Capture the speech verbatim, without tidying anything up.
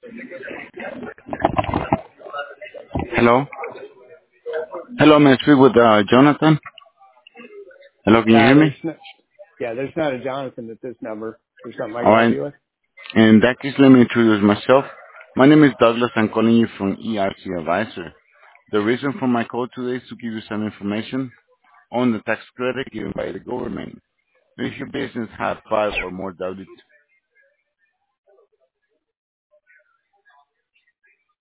Hello? Hello, may I speak with uh, Jonathan? Hello, can you Uh, hear there's me? no, yeah, there's not a Jonathan at this number. There's something I can help Alright, you with. in that case, let me introduce myself. My name is Douglas. I'm calling you from E R C Advisor. The reason for my call today is to give you some information on the tax credit given by the government. If your business has five or more W